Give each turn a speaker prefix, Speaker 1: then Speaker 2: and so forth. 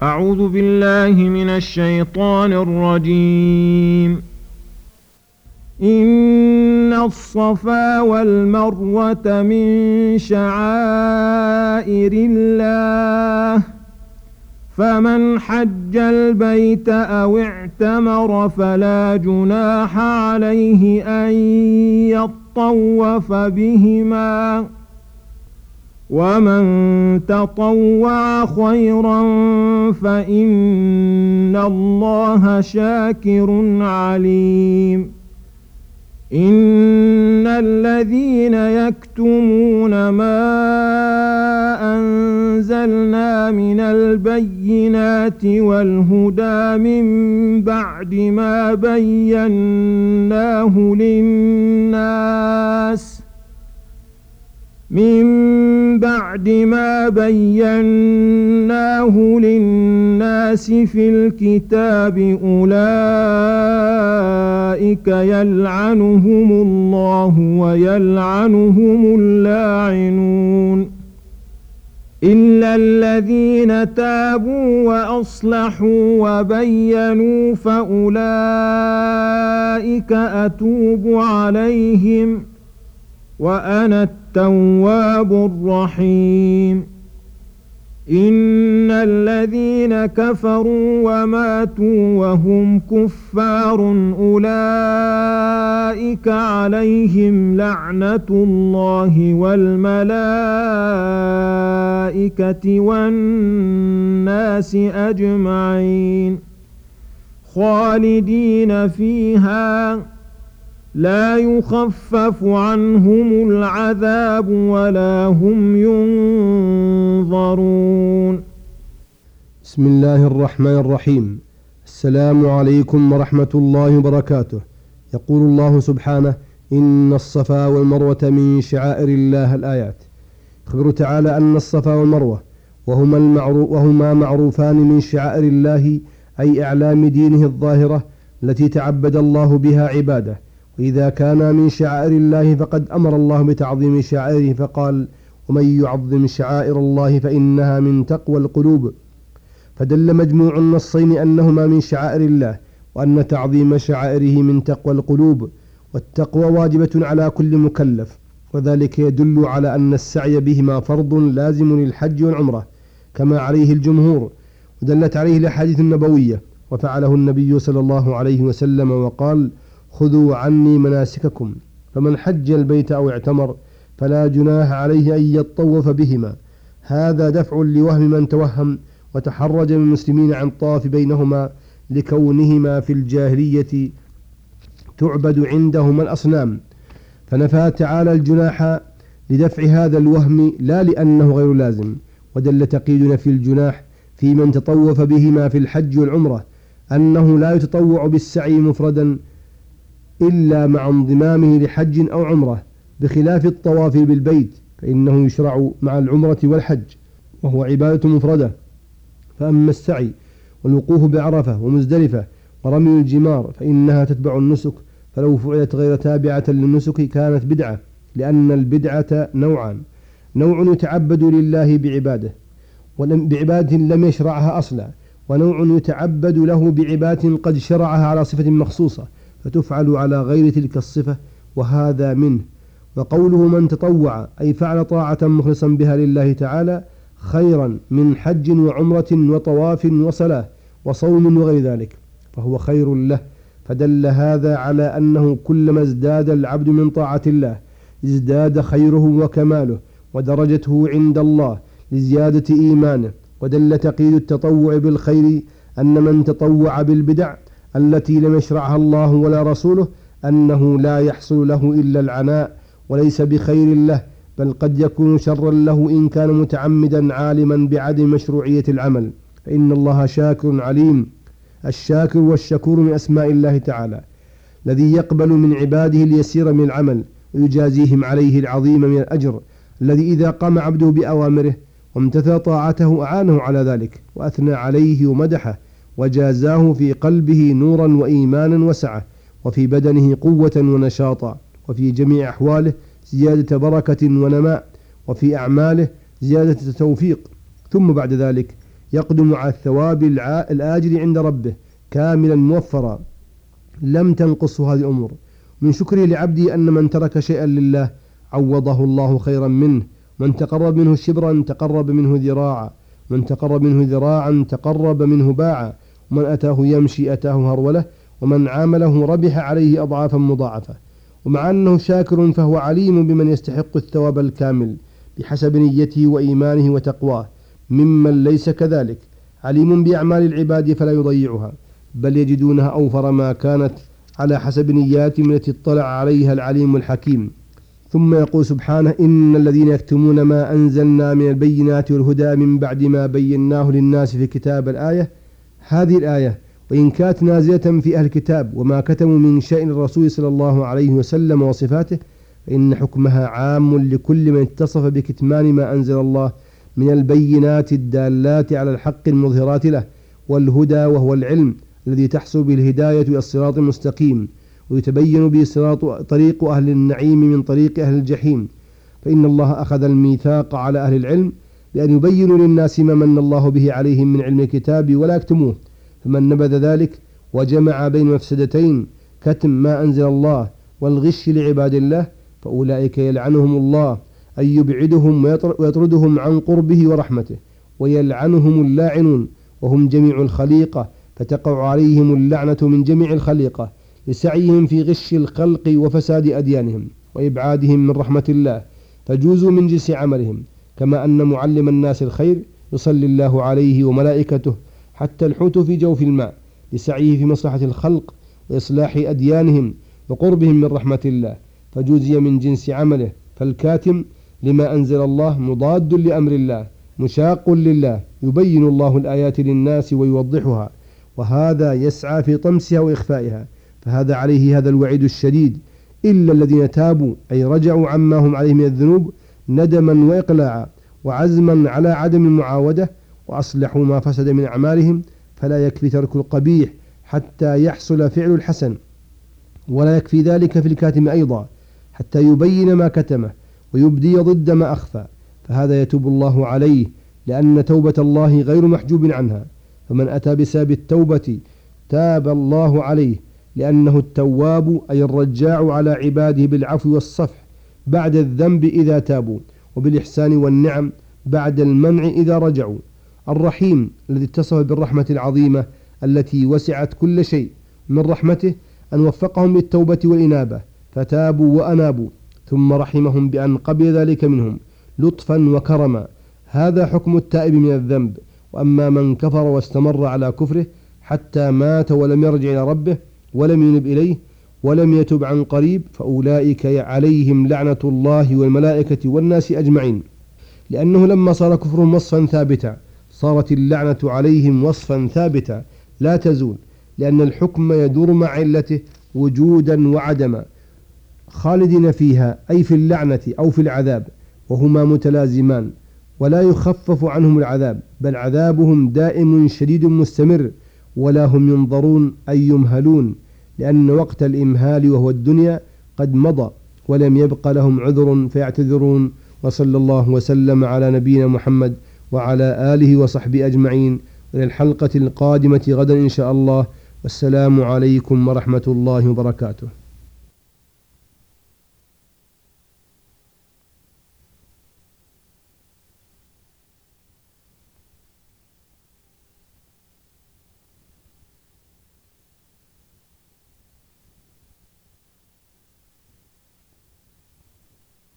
Speaker 1: أعوذ بالله من الشيطان الرجيم. إن الصفا والمروة من شعائر الله، فمن حج البيت أو اعتمر فلا جناح عليه أن يطوف بهما، ومن تطوع خيرا فإن الله شاكر عليم. إن الذين يكتمون ما أنزلنا من البينات والهدى من بعد ما بيناه للناس في الكتاب، أولئك يلعنهم الله ويلعنهم اللاعنون، إلا الذين تابوا وأصلحوا وبينوا فأولئك أتوب عليهم، وأنا التواب الرحيم. إن الذين كفروا وماتوا وهم كفار أولئك عليهم لعنة الله والملائكة والناس أجمعين، خالدين فيها لا يخفف عنهم العذاب ولا هم ينظرون.
Speaker 2: بسم الله الرحمن الرحيم. السلام عليكم ورحمة الله وبركاته. يقول الله سبحانه: إن الصفا والمروة من شعائر الله. الآيات. يخبر تعالى أن الصفا والمروة وهما معروفان من شعائر الله، أي أعلام دينه الظاهرة التي تعبد الله بها عباده. وإذا كان من شعائر الله فقد أمر الله بتعظيم شعائره فقال: ومن يعظم شعائر الله فإنها من تقوى القلوب. فدل مجموع النصين أنهما من شعائر الله، وأن تعظيم شعائره من تقوى القلوب، والتقوى واجبة على كل مكلف، وذلك يدل على أن السعي بهما فرض لازم للحج والعمرة كما عليه الجمهور، ودلت عليه الأحاديث النبوية، وفعله النبي صلى الله عليه وسلم وقال: خذوا عني مناسككم، فمن حج البيت أو اعتمر فلا جناح عليه أن يطوف بهما. هذا دفع لوهم من توهم وتحرج من المسلمين عن طاف بينهما، لكونهما في الجاهلية تعبد عندهما الأصنام، فنفى تعالى الجناح لدفع هذا الوهم لا لأنه غير لازم. ودل تقييد نفي الجناح في من تطوف بهما في الحج والعمرة أنه لا يتطوع بالسعي مفردا إلا مع انضمامه لحج أو عمرة، بخلاف الطواف بالبيت فإنه يشرع مع العمرة والحج، وهو عبادة مفردة. فأما السعي والوقوف بعرفة ومزدلفة ورمي الجمار فإنها تتبع النسك، فلو فعلت غير تابعة للنسك كانت بدعة، لأن البدعة نوعان: نوع يتعبد لله بعبادة لم يشرعها أصلا، ونوع يتعبد له بعبادة قد شرعها على صفة مخصوصة فتفعل على غير تلك الصفة، وهذا منه. وقوله من تطوع أي فعل طاعة مخلصا بها لله تعالى خيرا من حج وعمرة وطواف وصلاة وصوم وغير ذلك فهو خير له. فدل هذا على أنه كلما ازداد العبد من طاعة الله ازداد خيره وكماله ودرجته عند الله لزيادة إيمانه. ودل تقييد التطوع بالخير أن من تطوع بالبدع التي لم يشرعها الله ولا رسوله أنه لا يحصل له إلا العناء، وليس بخير له، بل قد يكون شرا له إن كان متعمدا عالما بعدم مشروعية العمل، فإن الله شاكر عليم. الشاكر والشكور من أسماء الله تعالى، الذي يقبل من عباده اليسير من العمل ويجازيهم عليه العظيم من الأجر، الذي إذا قام عبده بأوامره وامتثل طاعته أعانه على ذلك وأثنى عليه ومدحه، وجازاه في قلبه نورا وإيمانا وسعة، وفي بدنه قوة ونشاطا، وفي جميع أحواله زيادة بركة ونماء، وفي أعماله زيادة توفيق. ثم بعد ذلك يقدم على الثواب الآجل عند ربه كاملا موفرا لم تنقصه هذه الأمور. من شكره لعبده أن من ترك شيئا لله عوضه الله خيرا منه، من تقرب منه شبرا تقرب منه ذراعا، من تقرب منه ذراعا تقرب منه باعا، ومن أتاه يمشي أتاه هرولة، ومن عامله ربح عليه أضعافا مضاعفة. ومع أنه شاكر فهو عليم بمن يستحق الثواب الكامل بحسب نيته وإيمانه وتقواه، ممن ليس كذلك عليم بأعمال العباد فلا يضيعها، بل يجدونها أوفر ما كانت على حسب نياتهم التي اطلع عليها العليم الحكيم. ثم يقول سبحانه: إن الذين يكتمون ما أنزلنا من البينات والهدى من بعد ما بيناه للناس في كتاب الآية. هذه الآية وإن كانت نازلة في أهل الكتاب وما كتموا من شأن الرسول صلى الله عليه وسلم وصفاته، فإن حكمها عام لكل من اتصف بكتمان ما أنزل الله من البينات الدالات على الحق المظهرات له، والهدى وهو العلم الذي تحصل به الهداية إلى الصراط المستقيم ويتبين به طريق أهل النعيم من طريق أهل الجحيم. فإن الله أخذ الميثاق على أهل العلم بأن يبينوا للناس ما من الله به عليهم من علم الكتاب ولا يكتموه، فمن نبذ ذلك وجمع بين مفسدتين كتم ما أنزل الله والغش لعباد الله فأولئك يلعنهم الله، أي يبعدهم ويطردهم عن قربه ورحمته، ويلعنهم اللاعنون وهم جميع الخليقة، فتقع عليهم اللعنة من جميع الخليقة لسعيهم في غش الخلق وفساد أديانهم وإبعادهم من رحمة الله، فجوزوا من جنس عملهم. كما أن معلم الناس الخير يصلي الله عليه وملائكته حتى الحوت في جوف الماء لسعيه في مصلحة الخلق وإصلاح أديانهم وقربهم من رحمة الله، فجوزي من جنس عمله. فالكاتم لما أنزل الله مضاد لأمر الله مشاق لله، يبين الله الآيات للناس ويوضحها، وهذا يسعى في طمسها وإخفائها، فهذا عليه هذا الوعيد الشديد. إلا الذين تابوا أي رجعوا عما هم عليه من الذنوب ندما وإقلاعا وعزما على عدم المعاودة، وأصلحوا ما فسد من أعمالهم، فلا يكفي ترك القبيح حتى يحصل فعل الحسن، ولا يكفي ذلك في الكاتم أيضا حتى يبين ما كتمه ويبدي ضد ما أخفى، فهذا يتوب الله عليه، لأن توبة الله غير محجوب عنها. فمن أتى بسبب التوبة تاب الله عليه، لأنه التواب أي الرجاع على عباده بالعفو والصفح بعد الذنب إذا تابوا، وبالإحسان والنعم بعد المنع إذا رجعوا. الرحيم الذي اتصف بالرحمة العظيمة التي وسعت كل شيء، من رحمته أن وفقهم بالتوبة والإنابة فتابوا وأنابوا، ثم رحمهم بأن قبل ذلك منهم لطفا وكرما. هذا حكم التائب من الذنب. وأما من كفر واستمر على كفره حتى مات ولم يرجع إلى ربه ولم ينب إليه ولم يتب عن قريب، فأولئك عليهم لعنة الله والملائكة والناس أجمعين، لأنه لما صار كفرهم وصفا ثابتا صارت اللعنة عليهم وصفا ثابتا لا تزول، لأن الحكم يدور مع علته وجودا وعدما، خالدين فيها أي في اللعنة أو في العذاب، وهما متلازمان، ولا يخفف عنهم العذاب، بل عذابهم دائم شديد مستمر، ولا هم ينظرون أي يمهلون، لأن وقت الإمهال وهو الدنيا قد مضى ولم يبق لهم عذر فيعتذرون. وصلى الله وسلم على نبينا محمد وعلى آله وصحبه أجمعين، إلى الحلقة القادمة غدا إن شاء الله، والسلام عليكم ورحمة الله وبركاته.